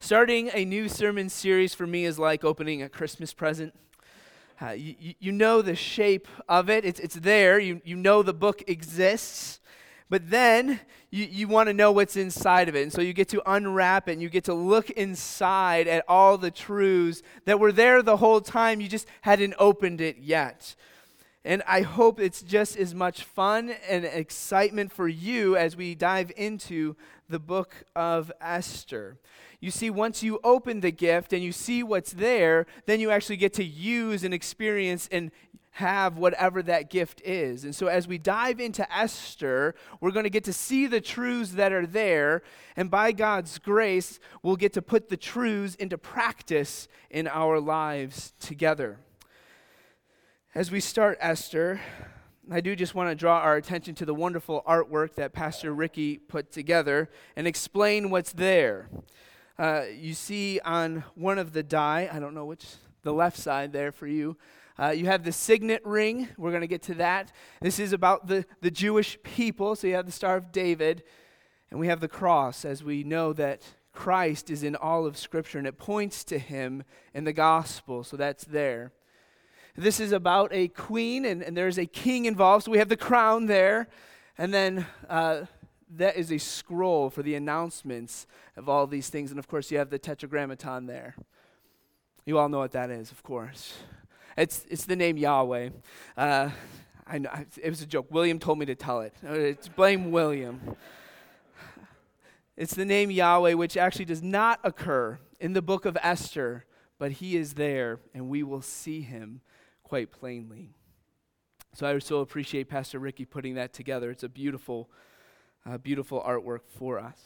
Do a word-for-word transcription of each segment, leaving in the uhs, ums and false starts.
Starting a new sermon series for me is like opening a Christmas present. Uh, you, you know the shape of it. It's, it's there. You, you know the book exists. But then you, you want to know what's inside of it. And so you get to unwrap it and you get to look inside at all the truths that were there the whole time. You just hadn't opened it yet. And I hope it's just as much fun and excitement for you as we dive into the book of Esther. You see, once you open the gift and you see what's there, then you actually get to use and experience and have whatever that gift is. And so as we dive into Esther, we're going to get to see the truths that are there, and by God's grace, we'll get to put the truths into practice in our lives together. As we start Esther, I do just want to draw our attention to the wonderful artwork that Pastor Ricky put together and explain what's there. Uh, you see on one of the die, I don't know which, the left side there for you, uh, you have the signet ring. We're going to get to that. This is about the, the Jewish people, so you have the Star of David, and we have the cross, as we know that Christ is in all of Scripture, and it points to him in the gospel, so that's there. This is about a queen, and, and there's a king involved, so we have the crown there, and then uh, that is a scroll for the announcements of all these things, and of course you have the tetragrammaton there. You all know what that is, of course. It's it's the name Yahweh. Uh, I know it was a joke. William told me to tell it. It's blame William. It's the name Yahweh, which actually does not occur in the book of Esther, but he is there, and we will see him quite plainly. So I so appreciate Pastor Ricky putting that together. It's a beautiful, uh, beautiful artwork for us.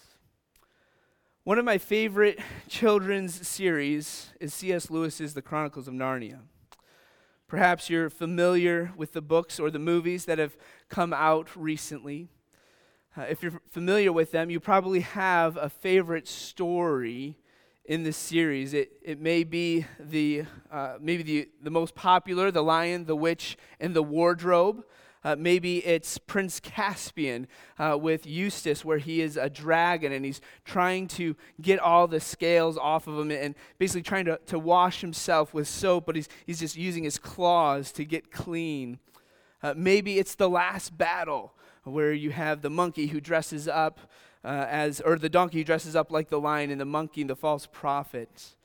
One of my favorite children's series is C S Lewis's The Chronicles of Narnia. Perhaps you're familiar with the books or the movies that have come out recently. Uh, if you're familiar with them, you probably have a favorite story in this series. It it may be the uh, maybe the, the most popular, The Lion, the Witch, and the Wardrobe. Uh, maybe it's Prince Caspian uh, with Eustace, where he is a dragon and he's trying to get all the scales off of him and basically trying to, to wash himself with soap, but he's he's just using his claws to get clean. Uh, maybe it's The Last Battle, where you have the monkey who dresses up uh, as, or the donkey who dresses up like the lion, and the monkey and the false prophet.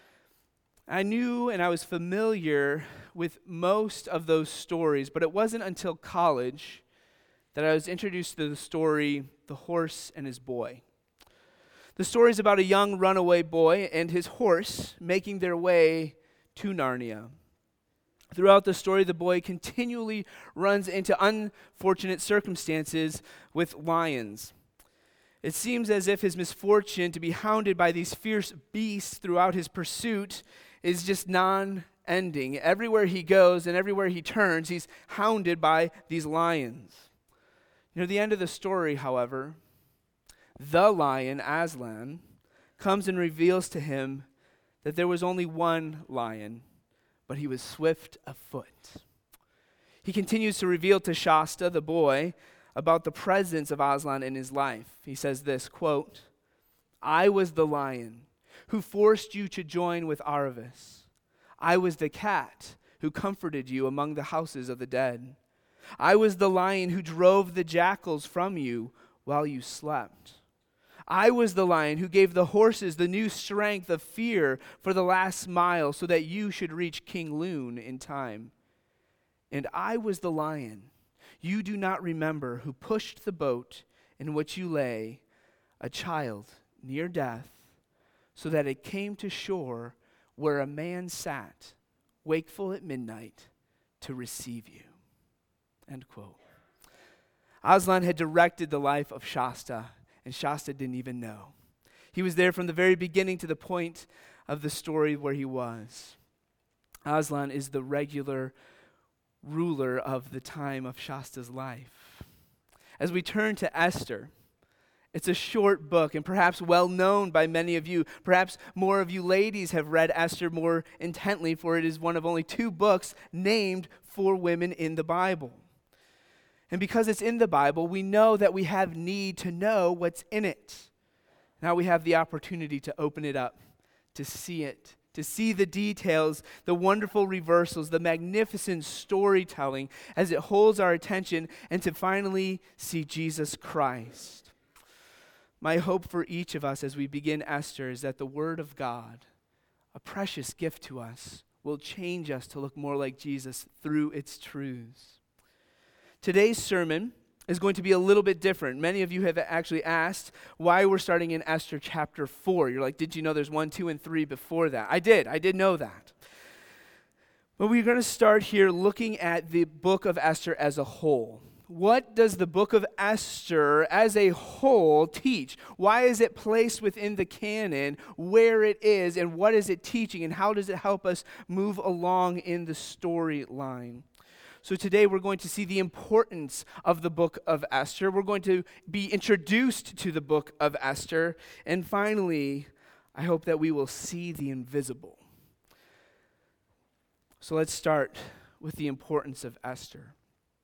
I knew and I was familiar with most of those stories, but it wasn't until college that I was introduced to the story, The Horse and His Boy. The story is about a young runaway boy and his horse making their way to Narnia. Throughout the story, the boy continually runs into unfortunate circumstances with lions. It seems as if his misfortune to be hounded by these fierce beasts throughout his pursuit is just non-ending. Everywhere he goes and everywhere he turns, he's hounded by these lions. Near the end of the story, however, the lion, Aslan, comes and reveals to him that there was only one lion, but he was swift of foot. He continues to reveal to Shasta, the boy, about the presence of Aslan in his life. He says this, quote, "I was the lion who forced you to join with Aravis. I was the cat who comforted you among the houses of the dead. I was the lion who drove the jackals from you while you slept. I was the lion who gave the horses the new strength of fear for the last mile so that you should reach King Lune in time. And I was the lion you do not remember who pushed the boat in which you lay, a child near death, so that it came to shore where a man sat, wakeful at midnight, to receive you." End quote. Aslan had directed the life of Shasta, and Shasta didn't even know. He was there from the very beginning to the point of the story where he was. Aslan is the regular ruler of the time of Shasta's life. As we turn to Esther, it's a short book and perhaps well known by many of you. Perhaps more of you ladies have read Esther more intently, for it is one of only two books named for women in the Bible. And because it's in the Bible, we know that we have need to know what's in it. Now we have the opportunity to open it up to see it, to see the details, the wonderful reversals, the magnificent storytelling as it holds our attention, and to finally see Jesus Christ. My hope for each of us as we begin Esther is that the Word of God, a precious gift to us, will change us to look more like Jesus through its truths. Today's sermon is going to be a little bit different. Many of you have actually asked why we're starting in Esther chapter four. You're like, did you know there's one, two, and three before that? I did. I did know that. But we're going to start here looking at the book of Esther as a whole. What does the book of Esther as a whole teach? Why is it placed within the canon, where it is, and what is it teaching, and how does it help us move along in the storyline? So today we're going to see the importance of the book of Esther. We're going to be introduced to the book of Esther. And finally, I hope that we will see the invisible. So let's start with the importance of Esther.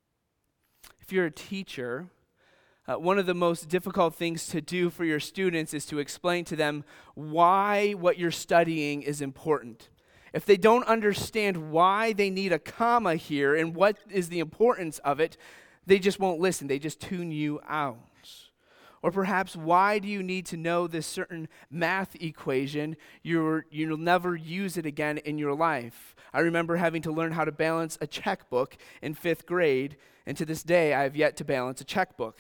If you're a teacher, uh, one of the most difficult things to do for your students is to explain to them why what you're studying is important. If they don't understand why they need a comma here and what is the importance of it, they just won't listen. They just tune you out. Or perhaps, why do you need to know this certain math equation? You're, you'll never use it again in your life. I remember having to learn how to balance a checkbook in fifth grade, and to this day, I have yet to balance a checkbook.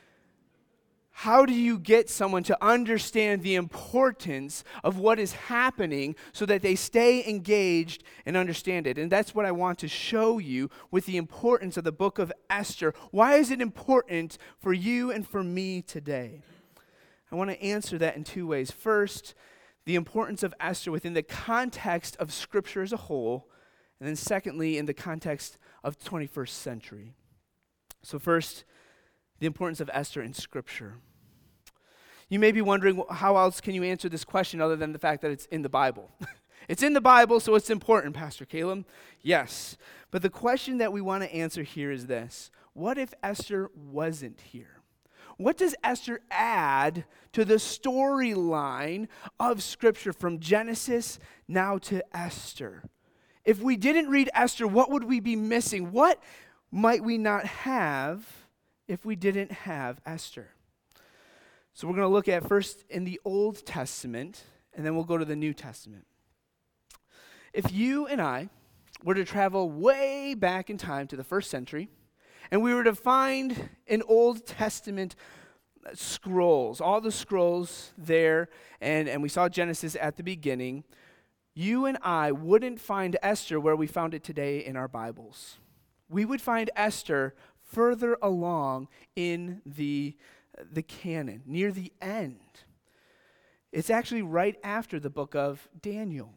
How do you get someone to understand the importance of what is happening so that they stay engaged and understand it? And that's what I want to show you with the importance of the book of Esther. Why is it important for you and for me today? I want to answer that in two ways. First, the importance of Esther within the context of Scripture as a whole, and then secondly, in the context of the twenty-first century. So first, the importance of Esther in Scripture. You may be wondering, how else can you answer this question other than the fact that it's in the Bible? It's in the Bible, so it's important, Pastor Caleb. Yes. But the question that we want to answer here is this. What if Esther wasn't here? What does Esther add to the storyline of Scripture from Genesis now to Esther? If we didn't read Esther, what would we be missing? What might we not have if we didn't have Esther? So we're going to look at first in the Old Testament, and then we'll go to the New Testament. If you and I were to travel way back in time to the first century, and we were to find an Old Testament scrolls, all the scrolls there, and, and we saw Genesis at the beginning, you and I wouldn't find Esther where we found it today in our Bibles. We would find Esther further along in the the canon, near the end. It's actually right after the book of Daniel,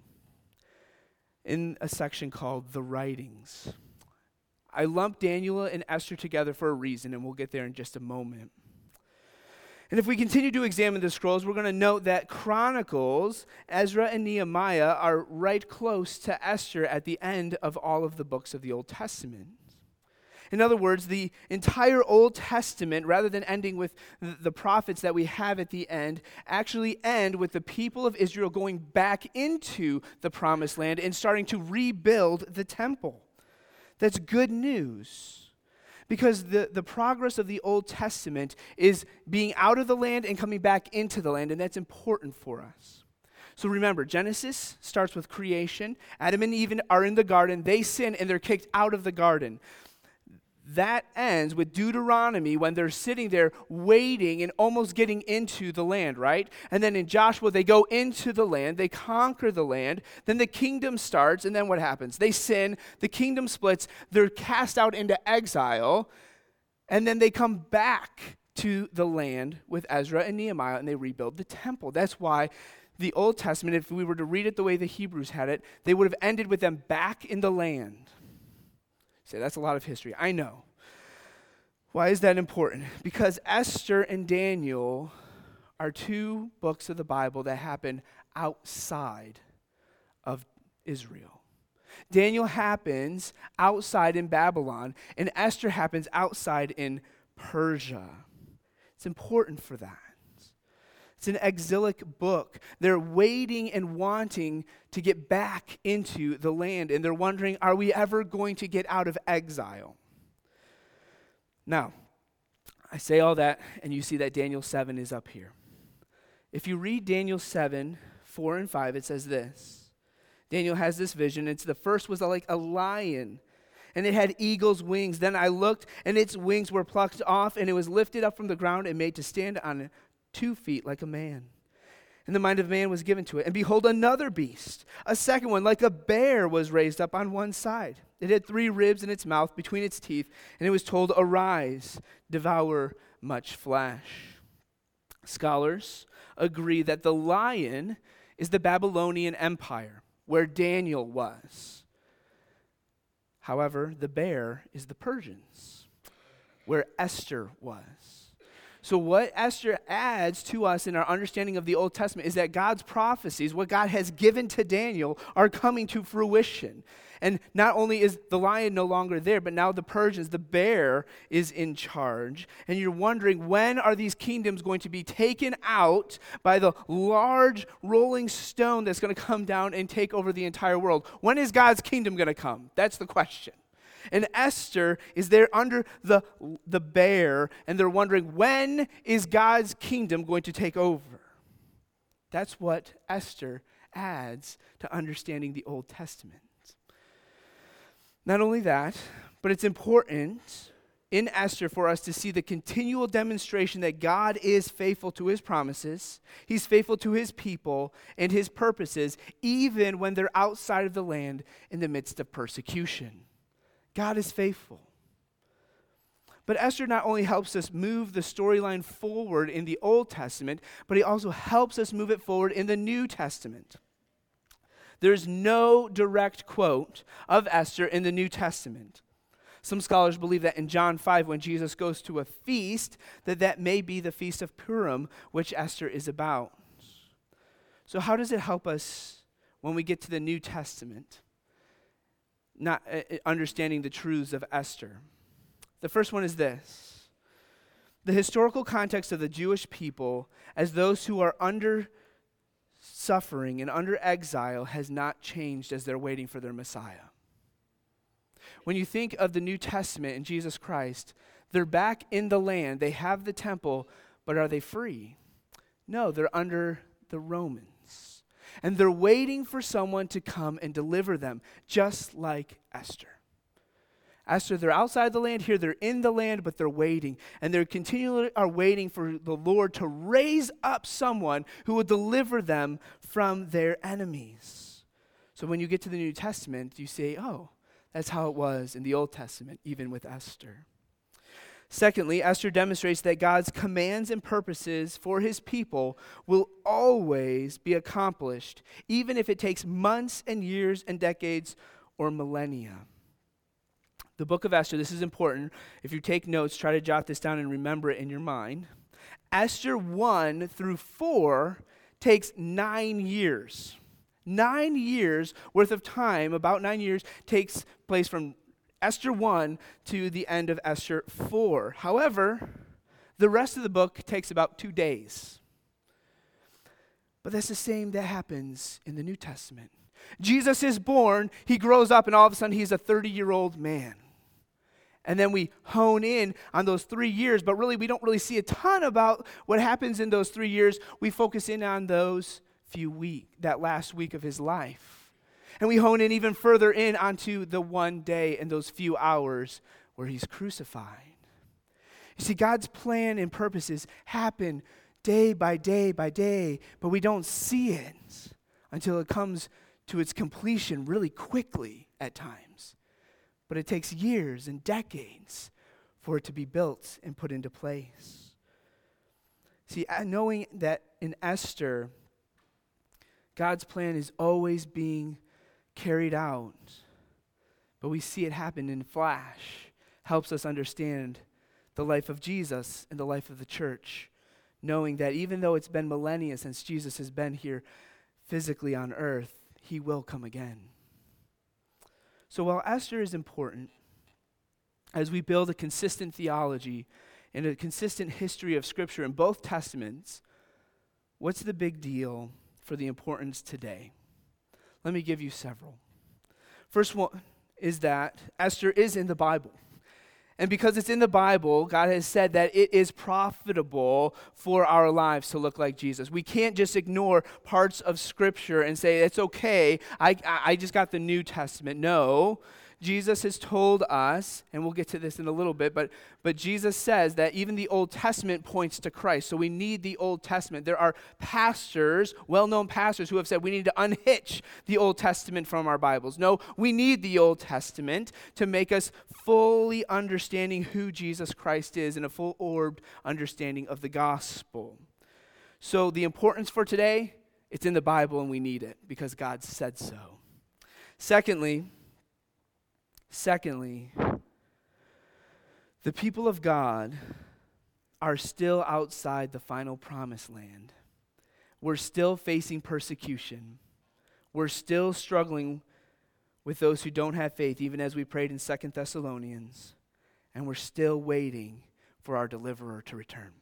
in a section called the Writings. I lumped Daniel and Esther together for a reason, and we'll get there in just a moment. And if we continue to examine the scrolls, we're going to note that Chronicles, Ezra, and Nehemiah are right close to Esther at the end of all of the books of the Old Testament. In other words, the entire Old Testament, rather than ending with the prophets that we have at the end, actually end with the people of Israel going back into the Promised Land and starting to rebuild the temple. That's good news, because the, the progress of the Old Testament is being out of the land and coming back into the land, and that's important for us. So remember, Genesis starts with creation. Adam and Eve are in the garden. They sin, and they're kicked out of the garden. That ends with Deuteronomy when they're sitting there waiting and almost getting into the land, right? And then in Joshua, they go into the land, they conquer the land, then the kingdom starts, and then what happens? They sin, the kingdom splits, they're cast out into exile, and then they come back to the land with Ezra and Nehemiah, and they rebuild the temple. That's why the Old Testament, if we were to read it the way the Hebrews had it, they would have ended with them back in the land. Say, that's a lot of history. I know. Why is that important? Because Esther and Daniel are two books of the Bible that happen outside of Israel. Daniel happens outside in Babylon, and Esther happens outside in Persia. It's important for that. It's an exilic book. They're waiting and wanting to get back into the land, and they're wondering, are we ever going to get out of exile? Now, I say all that, and you see that Daniel seven is up here. If you read Daniel seven, four and five, it says this. Daniel has this vision. It's the first was like a lion, and it had eagle's wings. Then I looked, and its wings were plucked off, and it was lifted up from the ground and made to stand on two feet like a man. And the mind of man was given to it. And behold, another beast, a second one, like a bear, was raised up on one side. It had three ribs in its mouth between its teeth, and it was told, arise, devour much flesh. Scholars agree that the lion is the Babylonian Empire, where Daniel was. However, the bear is the Persians, where Esther was. So what Esther adds to us in our understanding of the Old Testament is that God's prophecies, what God has given to Daniel, are coming to fruition. And not only is the lion no longer there, but now the Persians, the bear, is in charge. And you're wondering, when are these kingdoms going to be taken out by the large rolling stone that's going to come down and take over the entire world? When is God's kingdom going to come? That's the question. And Esther is there under the, the bear, and they're wondering, when is God's kingdom going to take over? That's what Esther adds to understanding the Old Testament. Not only that, but it's important in Esther for us to see the continual demonstration that God is faithful to his promises, he's faithful to his people and his purposes, even when they're outside of the land in the midst of persecution. God is faithful. But Esther not only helps us move the storyline forward in the Old Testament, but he also helps us move it forward in the New Testament. There's no direct quote of Esther in the New Testament. Some scholars believe that in John five, when Jesus goes to a feast, that that may be the Feast of Purim, which Esther is about. So how does it help us when we get to the New Testament? Not uh, understanding the truths of Esther. The first one is this. The historical context of the Jewish people as those who are under suffering and under exile has not changed as they're waiting for their Messiah. When you think of the New Testament and Jesus Christ, they're back in the land. They have the temple, but are they free? No, they're under the Romans. And they're waiting for someone to come and deliver them, just like Esther. Esther, they're outside the land. Here, they're in the land, but they're waiting. And they continually are waiting for the Lord to raise up someone who will deliver them from their enemies. So when you get to the New Testament, you say, oh, that's how it was in the Old Testament, even with Esther. Secondly, Esther demonstrates that God's commands and purposes for his people will always be accomplished, even if it takes months and years and decades or millennia. The book of Esther, this is important. If you take notes, try to jot this down and remember it in your mind. Esther one through four takes nine years. Nine years worth of time, about nine years, takes place from Esther one to the end of Esther four. However, the rest of the book takes about two days. But that's the same that happens in the New Testament. Jesus is born, he grows up, and all of a sudden he's a thirty-year-old man. And then we hone in on those three years, but really we don't really see a ton about what happens in those three years. We focus in on those few weeks, that last week of his life. And we hone in even further in onto the one day and those few hours where he's crucified. You see, God's plan and purposes happen day by day by day, but we don't see it until it comes to its completion really quickly at times. But it takes years and decades for it to be built and put into place. See, knowing that in Esther, God's plan is always being carried out, but we see it happen in flash, helps us understand the life of Jesus and the life of the church, knowing that even though it's been millennia since Jesus has been here physically on earth, he will come again. So while Esther is important, as we build a consistent theology and a consistent history of Scripture in both Testaments, What's the big deal for the importance today? Let me give you several. First one is that Esther is in the Bible. And because it's in the Bible, God has said that it is profitable for our lives to look like Jesus. We can't just ignore parts of Scripture and say, it's okay, I, I just got the New Testament. No, Jesus has told us, and we'll get to this in a little bit, but, but Jesus says that even the Old Testament points to Christ. So we need the Old Testament. There are pastors, well-known pastors, who have said we need to unhitch the Old Testament from our Bibles. No, we need the Old Testament to make us fully understanding who Jesus Christ is and a full-orbed understanding of the gospel. So the importance for today, it's in the Bible and we need it because God said so. Secondly, Secondly, the people of God are still outside the final promised land. We're still facing persecution. We're still struggling with those who don't have faith, even as we prayed in Second Thessalonians. And we're still waiting for our deliverer to return.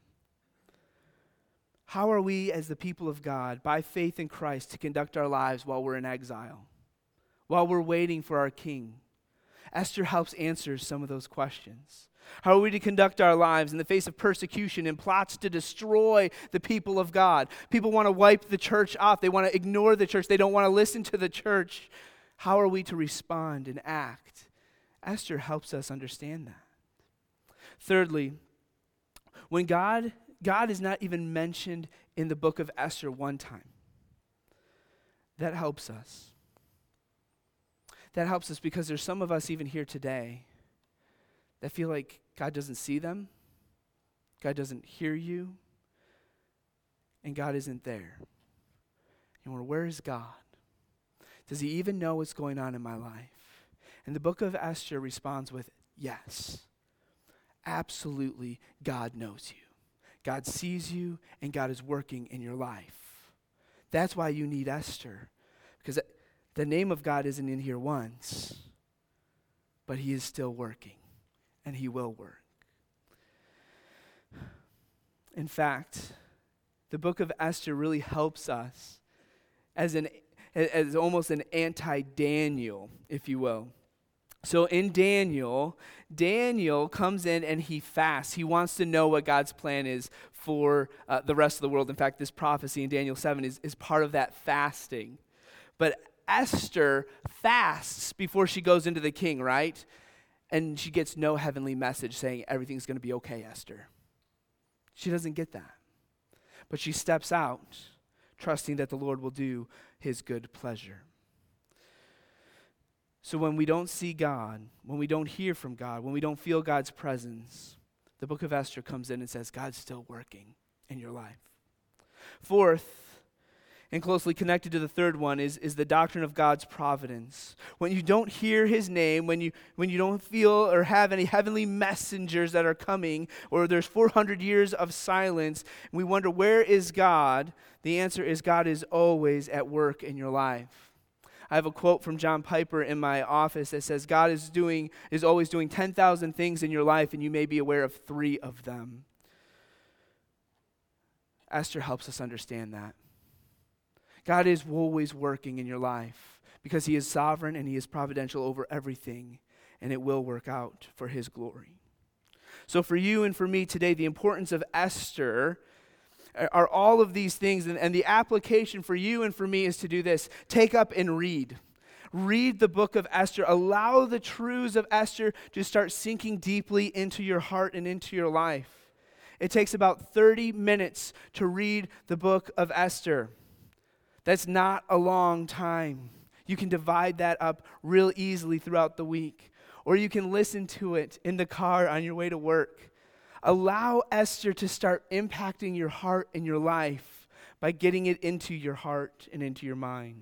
How are we as the people of God, by faith in Christ, to conduct our lives while we're in exile? While we're waiting for our King? Esther helps answer some of those questions. How are we to conduct our lives in the face of persecution and plots to destroy the people of God? People want to wipe the church off. They want to ignore the church. They don't want to listen to the church. How are we to respond and act? Esther helps us understand that. Thirdly, when God, God is not even mentioned in the book of Esther one time, that helps us. That helps us because there's some of us even here today that feel like God doesn't see them, God doesn't hear you, and God isn't there. And we're, where is God? Does he even know what's going on in my life? And the book of Esther responds with, yes, absolutely, God knows you. God sees you, and God is working in your life. That's why you need Esther, because the name of God isn't in here once, but he is still working, and he will work. In fact, the book of Esther really helps us as an as almost an anti-Daniel, if you will. So in Daniel, Daniel comes in and he fasts. He wants to know what God's plan is for uh, the rest of the world. In fact, this prophecy in Daniel seven is, is part of that fasting. But Esther fasts before she goes into the king, right? And she gets no heavenly message saying everything's going to be okay, Esther. She doesn't get that. But she steps out, trusting that the Lord will do his good pleasure. So when we don't see God, when we don't hear from God, when we don't feel God's presence, the book of Esther comes in and says, God's still working in your life. Fourth, and closely connected to the third one, is, is the doctrine of God's providence. When you don't hear his name, when you when you don't feel or have any heavenly messengers that are coming, or there's four hundred years of silence, and we wonder, where is God? The answer is God is always at work in your life. I have a quote from John Piper in my office that says, God is doing is always doing ten thousand things in your life, and you may be aware of three of them. Esther helps us understand that. God is always working in your life because he is sovereign and he is providential over everything, and it will work out for his glory. So for you and for me today, the importance of Esther are all of these things, and, and the application for you and for me is to do this. Take up and read. Read the book of Esther. Allow the truths of Esther to start sinking deeply into your heart and into your life. It takes about thirty minutes to read the book of Esther. That's not a long time. You can divide that up real easily throughout the week. Or you can listen to it in the car on your way to work. Allow Esther to start impacting your heart and your life by getting it into your heart and into your mind.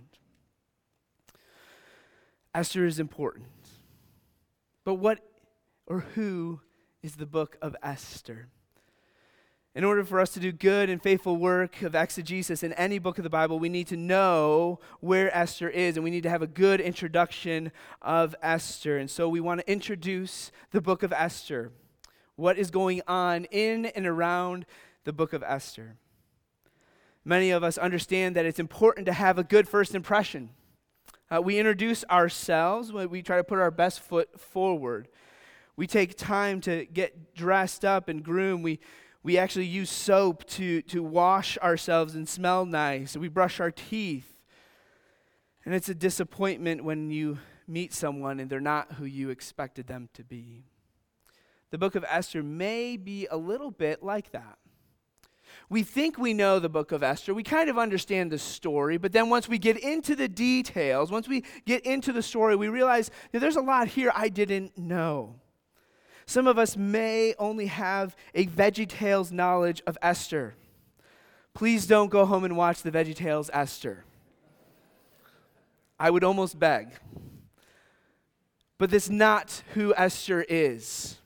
Esther is important. But what or who is the book of Esther? In order for us to do good and faithful work of exegesis in any book of the Bible, we need to know where Esther is, and we need to have a good introduction of Esther. And so we want to introduce the book of Esther. What is going on in and around the book of Esther? Many of us understand that it's important to have a good first impression. Uh, we introduce ourselves, we try to put our best foot forward. We take time to get dressed up and groom. We we actually use soap to, to wash ourselves and smell nice. We brush our teeth. And it's a disappointment when you meet someone and they're not who you expected them to be. The book of Esther may be a little bit like that. We think we know the book of Esther. We kind of understand the story, but then once we get into the details, once we get into the story, we realize that there's a lot here I didn't know. Some of us may only have a VeggieTales knowledge of Esther. Please don't go home and watch the VeggieTales Esther. I would almost beg. But that's not who Esther is.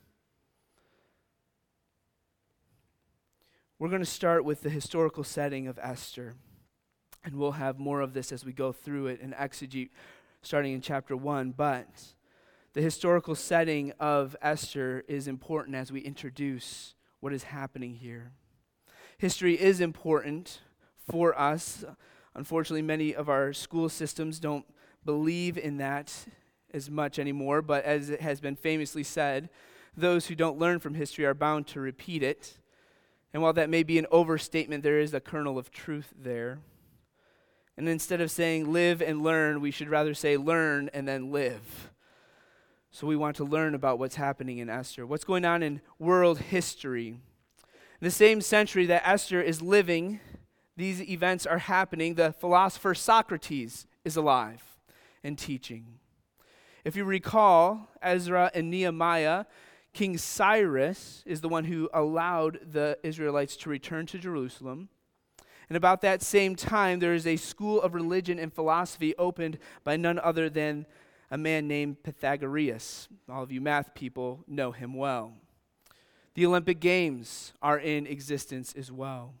We're going to start with the historical setting of Esther, and we'll have more of this as we go through it in exegete starting in chapter one, but the historical setting of Esther is important as we introduce what is happening here. History is important for us. Unfortunately, many of our school systems don't believe in that as much anymore, but as it has been famously said, those who don't learn from history are bound to repeat it. And while that may be an overstatement, there is a kernel of truth there. And instead of saying live and learn, we should rather say learn and then live. So we want to learn about what's happening in Esther. What's going on in world history? In the same century that Esther is living, these events are happening. The philosopher Socrates is alive and teaching. If you recall, Ezra and Nehemiah, King Cyrus is the one who allowed the Israelites to return to Jerusalem. And about that same time, there is a school of religion and philosophy opened by none other than a man named Pythagoras. All of you math people know him well. The Olympic Games are in existence as well.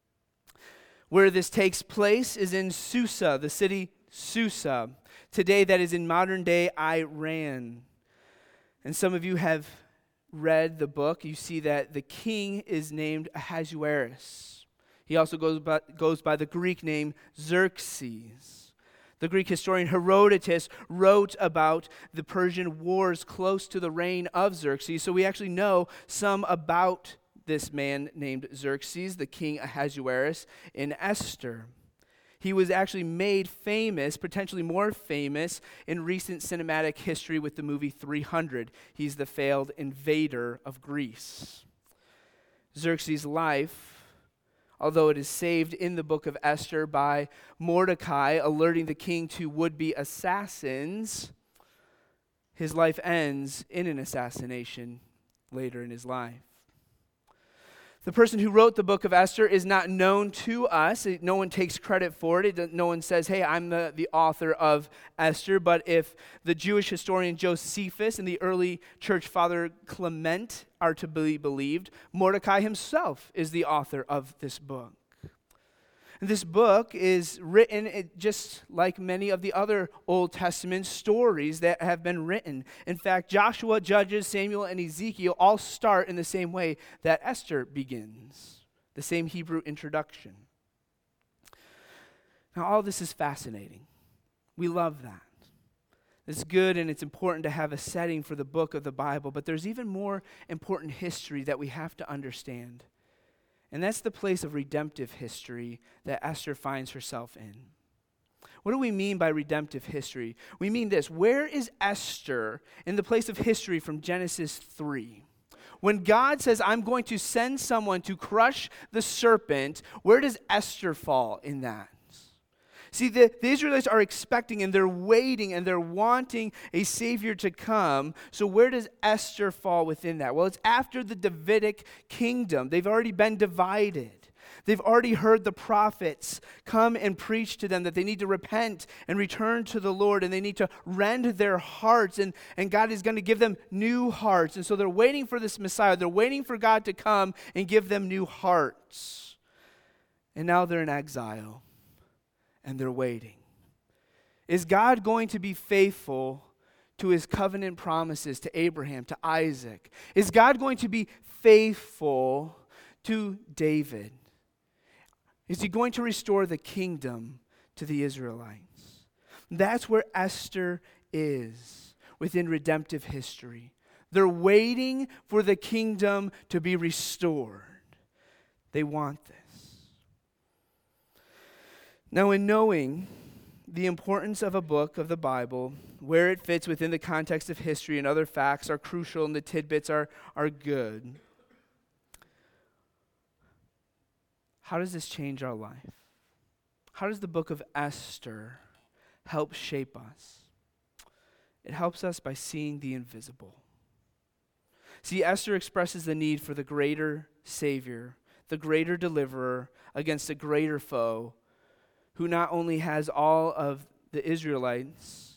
Where this takes place is in Susa, the city Susa. Today that is in modern-day Iran. And some of you have read the book. You see that the king is named Ahasuerus. He also goes by, goes by the Greek name Xerxes. The Greek historian Herodotus wrote about the Persian wars close to the reign of Xerxes, so we actually know some about this man named Xerxes, the king Ahasuerus, in Esther. He was actually made famous, potentially more famous, in recent cinematic history with the movie three hundred. He's the failed invader of Greece. Xerxes' life, although it is saved in the book of Esther by Mordecai alerting the king to would-be assassins, his life ends in an assassination later in his life. The person who wrote the book of Esther is not known to us. No one takes credit for it. it no one says, hey, I'm the, the author of Esther. But if the Jewish historian Josephus and the early church father Clement are to be believed, Mordecai himself is the author of this book. This book is written just like many of the other Old Testament stories that have been written. In fact, Joshua, Judges, Samuel, and Ezekiel all start in the same way that Esther begins, the same Hebrew introduction. Now, all this is fascinating. We love that. It's good and it's important to have a setting for the book of the Bible, but there's even more important history that we have to understand. And that's the place of redemptive history that Esther finds herself in. What do we mean by redemptive history? We mean this. Where is Esther in the place of history from Genesis three? When God says, I'm going to send someone to crush the serpent, where does Esther fall in that? See, the, the Israelites are expecting and they're waiting and they're wanting a Savior to come. So where does Esther fall within that? Well, it's after the Davidic kingdom. They've already been divided. They've already heard the prophets come and preach to them that they need to repent and return to the Lord, and they need to rend their hearts, and, and God is going to give them new hearts. And so they're waiting for this Messiah. They're waiting for God to come and give them new hearts. And now they're in exile. And they're waiting. Is God going to be faithful to his covenant promises to Abraham, to Isaac? Is God going to be faithful to David? Is he going to restore the kingdom to the Israelites? That's where Esther is within redemptive history. They're waiting for the kingdom to be restored. They want this. Now, in knowing the importance of a book of the Bible, where it fits within the context of history and other facts are crucial and the tidbits are, are good, how does this change our life? How does the book of Esther help shape us? It helps us by seeing the invisible. See, Esther expresses the need for the greater Savior, the greater deliverer against a greater foe, who not only has all of the Israelites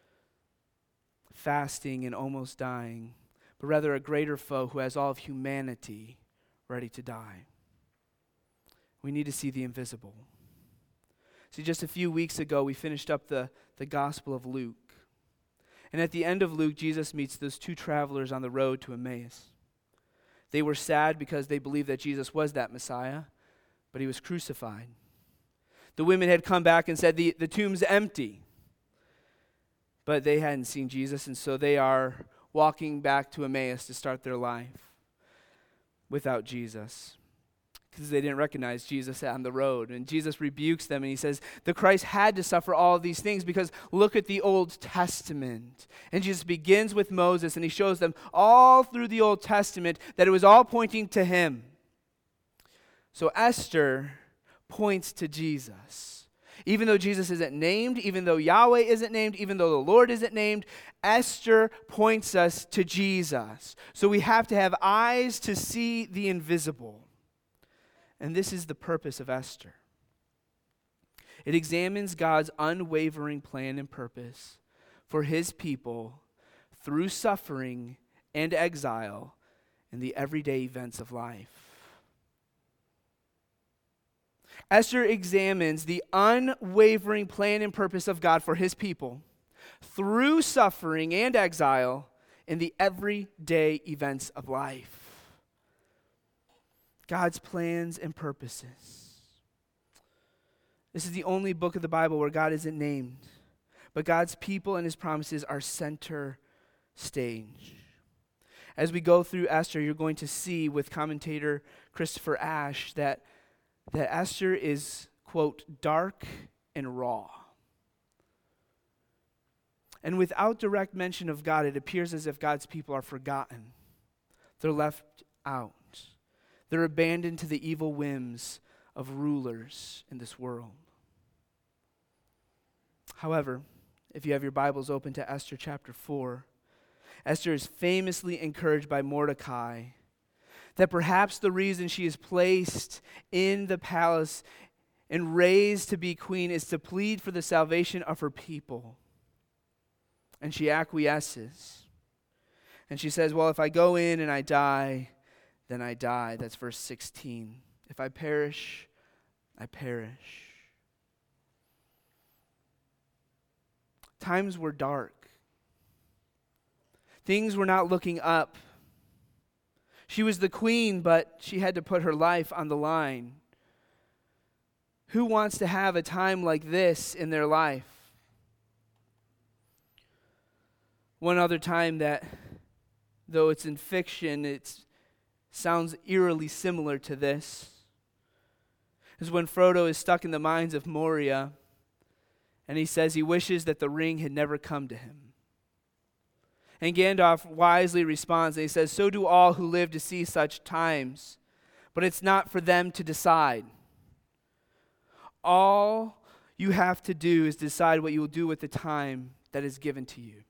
fasting and almost dying, but rather a greater foe who has all of humanity ready to die. We need to see the invisible. See, just a few weeks ago, we finished up the, the Gospel of Luke. And at the end of Luke, Jesus meets those two travelers on the road to Emmaus. They were sad because they believed that Jesus was that Messiah, but he was crucified. The women had come back and said, the, the tomb's empty. But they hadn't seen Jesus, and so they are walking back to Emmaus to start their life without Jesus, because they didn't recognize Jesus on the road. And Jesus rebukes them, and he says, the Christ had to suffer all of these things because look at the Old Testament. And Jesus begins with Moses, and he shows them all through the Old Testament that it was all pointing to him. So Esther points to Jesus. Even though Jesus isn't named, even though Yahweh isn't named, even though the Lord isn't named, Esther points us to Jesus. So we have to have eyes to see the invisible. And this is the purpose of Esther. It examines God's unwavering plan and purpose for his people through suffering and exile in the everyday events of life. Esther examines the unwavering plan and purpose of God for his people through suffering and exile in the everyday events of life. God's plans and purposes. This is the only book of the Bible where God isn't named, but God's people and his promises are center stage. As we go through Esther, you're going to see with commentator Christopher Ash that, that Esther is, quote, dark and raw. And without direct mention of God, it appears as if God's people are forgotten. They're left out. They're abandoned to the evil whims of rulers in this world. However, if you have your Bibles open to Esther chapter four, Esther is famously encouraged by Mordecai that perhaps the reason she is placed in the palace and raised to be queen is to plead for the salvation of her people. And she acquiesces. And she says, well, if I go in and I die, then I die. That's verse sixteen. If I perish, I perish. Times were dark. Things were not looking up. She was the queen, but she had to put her life on the line. Who wants to have a time like this in their life? One other time that, though it's in fiction, it's sounds eerily similar to this, is when Frodo is stuck in the mines of Moria, and he says he wishes that the ring had never come to him. And Gandalf wisely responds, and he says, so do all who live to see such times, but it's not for them to decide. All you have to do is decide what you will do with the time that is given to you.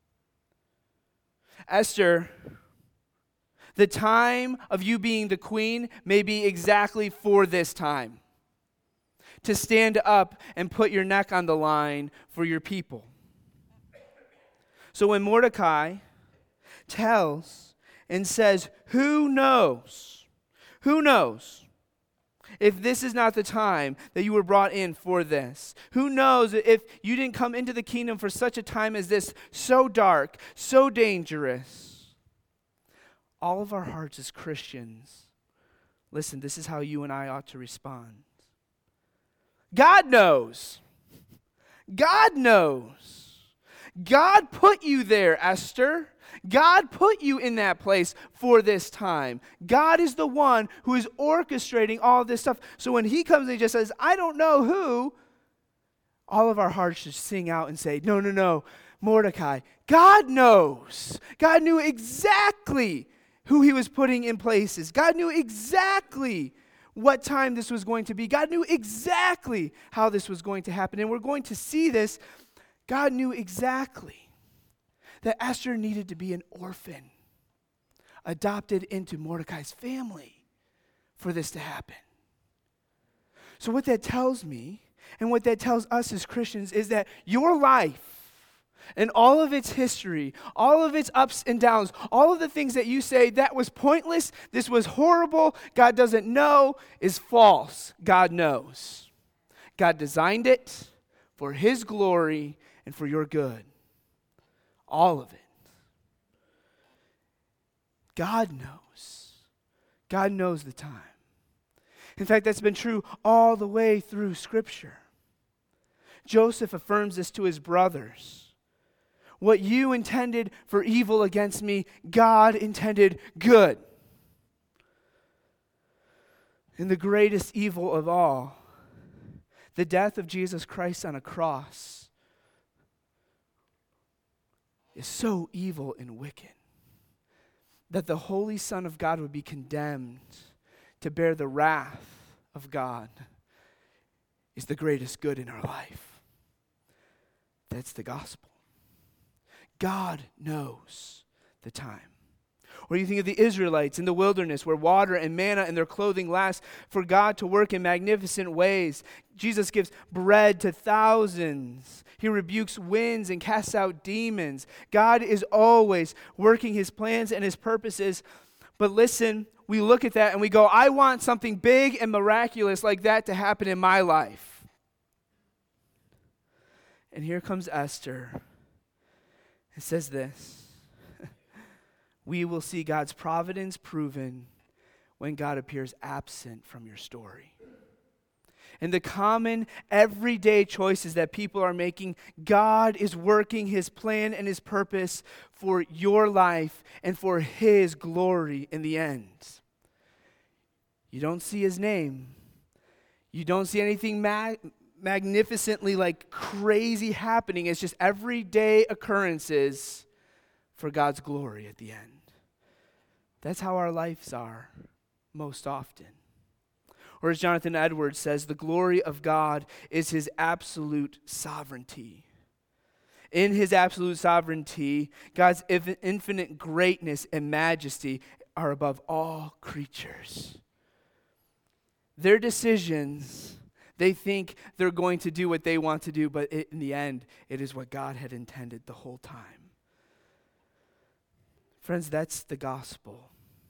Esther, the time of you being the queen may be exactly for this time. To stand up and put your neck on the line for your people. So when Mordecai tells and says, who knows? Who knows if this is not the time that you were brought in for this? Who knows if you didn't come into the kingdom for such a time as this, so dark, so dangerous? All of our hearts as Christians, listen, this is how you and I ought to respond. God knows. God knows. God put you there, Esther. God put you in that place for this time. God is the one who is orchestrating all of this stuff. So when he comes and he just says, I don't know who, all of our hearts should sing out and say, no, no, no, Mordecai, God knows. God knew exactly who he was putting in places. God knew exactly what time this was going to be. God knew exactly how this was going to happen. And we're going to see this. God knew exactly that Esther needed to be an orphan, adopted into Mordecai's family for this to happen. So what that tells me, and what that tells us as Christians, is that your life and all of its history, all of its ups and downs, all of the things that you say, that was pointless, this was horrible, God doesn't know, is false. God knows. God designed it for his glory and for your good. All of it. God knows. God knows the time. In fact, that's been true all the way through Scripture. Joseph affirms this to his brothers. What you intended for evil against me, God intended good. And the greatest evil of all, the death of Jesus Christ on a cross, is so evil and wicked that the Holy Son of God would be condemned to bear the wrath of God is the greatest good in our life. That's the gospel. God knows the time. Or you think of the Israelites in the wilderness where water and manna and their clothing last for God to work in magnificent ways. Jesus gives bread to thousands. He rebukes winds and casts out demons. God is always working his plans and his purposes. But listen, we look at that and we go, I want something big and miraculous like that to happen in my life. And here comes Esther. It says this. We will see God's providence proven when God appears absent from your story. And the common, everyday choices that people are making, God is working his plan and his purpose for your life and for his glory in the end. You don't see his name. You don't see anything mag- magnificently like crazy happening. It's just everyday occurrences for God's glory at the end. That's how our lives are most often. Or as Jonathan Edwards says, the glory of God is his absolute sovereignty. In his absolute sovereignty, God's infinite greatness and majesty are above all creatures. Their decisions, they think they're going to do what they want to do, but it, in the end, it is what God had intended the whole time. Friends, that's the gospel.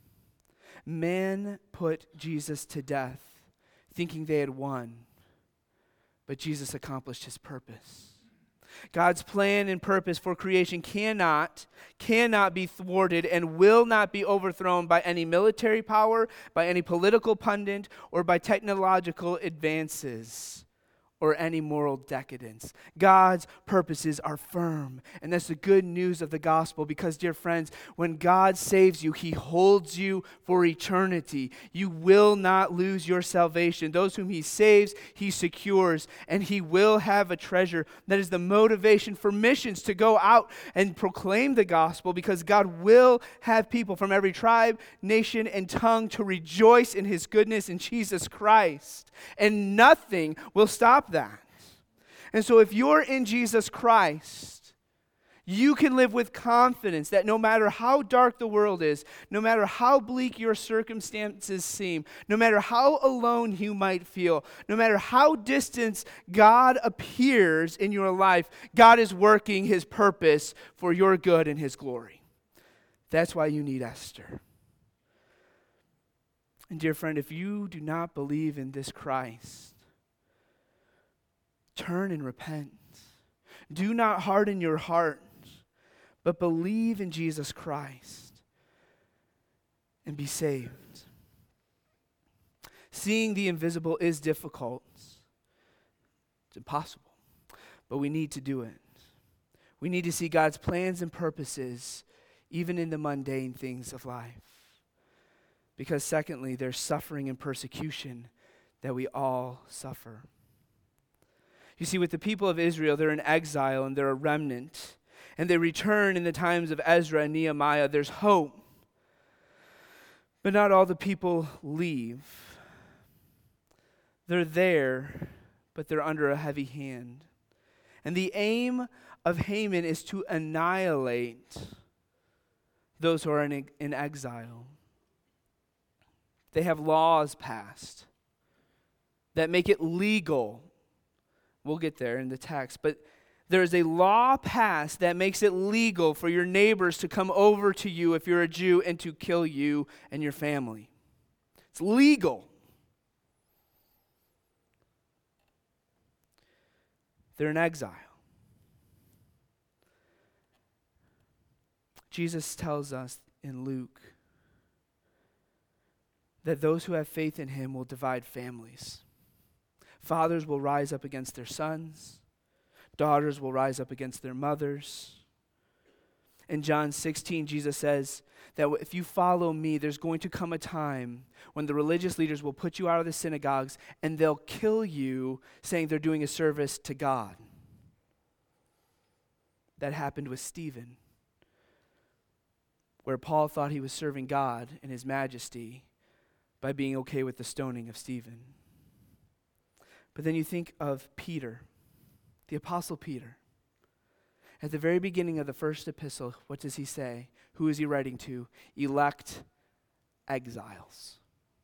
Man put Jesus to death thinking they had won, but Jesus accomplished his purpose. God's plan and purpose for creation cannot, cannot be thwarted and will not be overthrown by any military power, by any political pundit, or by technological advances, or any moral decadence. God's purposes are firm, and that's the good news of the gospel because, dear friends, when God saves you, he holds you for eternity. You will not lose your salvation. Those whom he saves, he secures, and he will have a treasure. That is the motivation for missions to go out and proclaim the gospel because God will have people from every tribe, nation, and tongue to rejoice in his goodness in Jesus Christ, and nothing will stop that. And so if you're in Jesus Christ, you can live with confidence that no matter how dark the world is, no matter how bleak your circumstances seem, no matter how alone you might feel, no matter how distant God appears in your life, God is working his purpose for your good and his glory. That's why you need Esther. And dear friend, if you do not believe in this Christ, turn and repent. Do not harden your heart, but believe in Jesus Christ and be saved. Seeing the invisible is difficult, It's impossible. But we need to do it. We need to see God's plans and purposes even in the mundane things of life. Because secondly, there's suffering and persecution that we all suffer. You see, with the people of Israel, they're in exile and they're a remnant. And they return in the times of Ezra and Nehemiah. There's hope. But not all the people leave. They're there, but they're under a heavy hand. And the aim of Haman is to annihilate those who are in, in exile. They have laws passed that make it legal. We'll get there in the text. But there is a law passed that makes it legal for your neighbors to come over to you if you're a Jew and to kill you and your family. It's legal. They're in exile. Jesus tells us in Luke that those who have faith in him will divide families. Fathers will rise up against their sons. Daughters will rise up against their mothers. In John sixteen, Jesus says that if you follow me, there's going to come a time when the religious leaders will put you out of the synagogues and they'll kill you, saying they're doing a service to God. That happened with Stephen, where Paul thought he was serving God in his majesty by being okay with the stoning of Stephen. But then you think of Peter, the Apostle Peter. At the very beginning of the first epistle, what does he say? Who is he writing to? Elect exiles.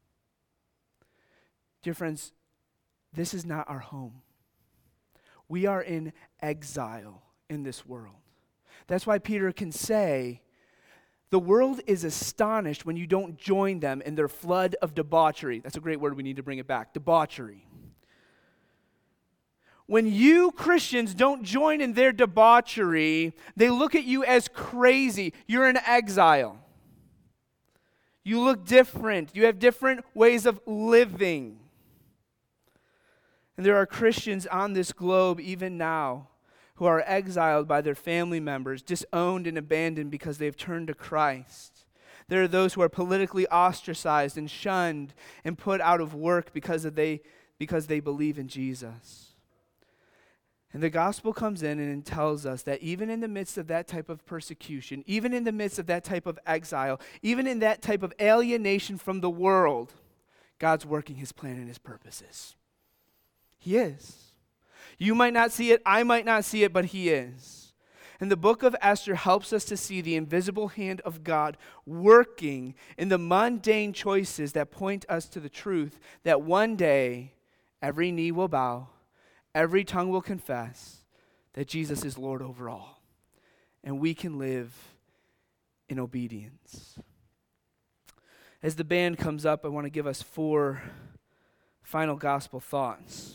Dear friends, this is not our home. We are in exile in this world. That's why Peter can say, the world is astonished when you don't join them in their flood of debauchery. That's a great word, we need to bring it back. Debauchery. When you Christians don't join in their debauchery, they look at you as crazy. You're in exile. You look different. You have different ways of living. And there are Christians on this globe even now who are exiled by their family members, disowned and abandoned because they've turned to Christ. There are those who are politically ostracized and shunned and put out of work because of they because they believe in Jesus. And the gospel comes in and tells us that even in the midst of that type of persecution, even in the midst of that type of exile, even in that type of alienation from the world, God's working his plan and his purposes. He is. You might not see it, I might not see it, but he is. And the book of Esther helps us to see the invisible hand of God working in the mundane choices that point us to the truth that one day every knee will bow, every tongue will confess that Jesus is Lord over all, and we can live in obedience. As the band comes up, I want to give us four final gospel thoughts.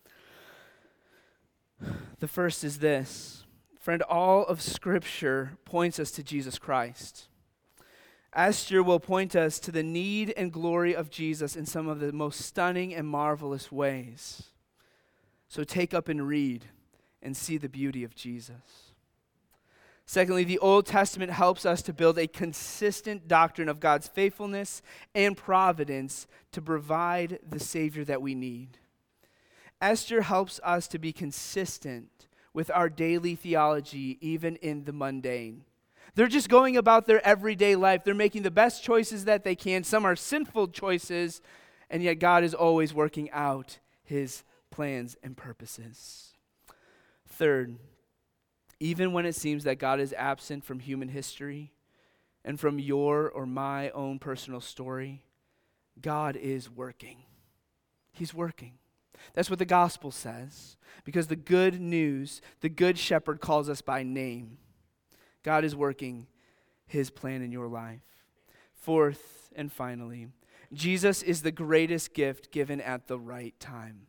The first is this. Friend, all of Scripture points us to Jesus Christ. Esther will point us to the need and glory of Jesus in some of the most stunning and marvelous ways. So take up and read and see the beauty of Jesus. Secondly, the Old Testament helps us to build a consistent doctrine of God's faithfulness and providence to provide the Savior that we need. Esther helps us to be consistent with our daily theology, even in the mundane. They're just going about their everyday life. They're making the best choices that they can. Some are sinful choices, and yet God is always working out his plans and purposes. Third, even when it seems that God is absent from human history and from your or my own personal story, God is working. He's working. That's what the gospel says, because the good news, the good shepherd calls us by name. God is working his plan in your life. Fourth and finally, Jesus is the greatest gift given at the right time.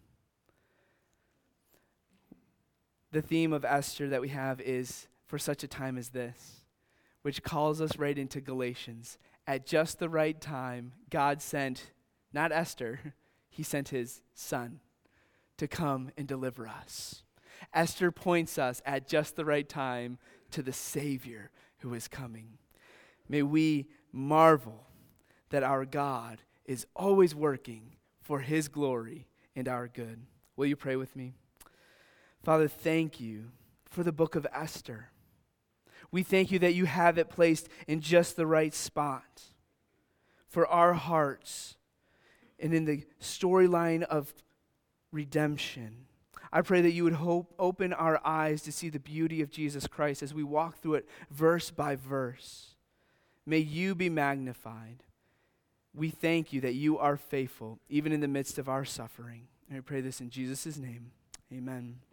The theme of Esther that we have is for such a time as this, which calls us right into Galatians. At just the right time, God sent, not Esther, he sent his son to come and deliver us. Esther points us at just the right time to the Savior who is coming. May we marvel that our God is always working for his glory and our good. Will you pray with me? Father, thank you for the book of Esther. We thank you that you have it placed in just the right spot for our hearts and in the storyline of redemption. I pray that you would hope, open our eyes to see the beauty of Jesus Christ as we walk through it verse by verse. May you be magnified. We thank you that you are faithful, even in the midst of our suffering. And we pray this in Jesus' name. Amen.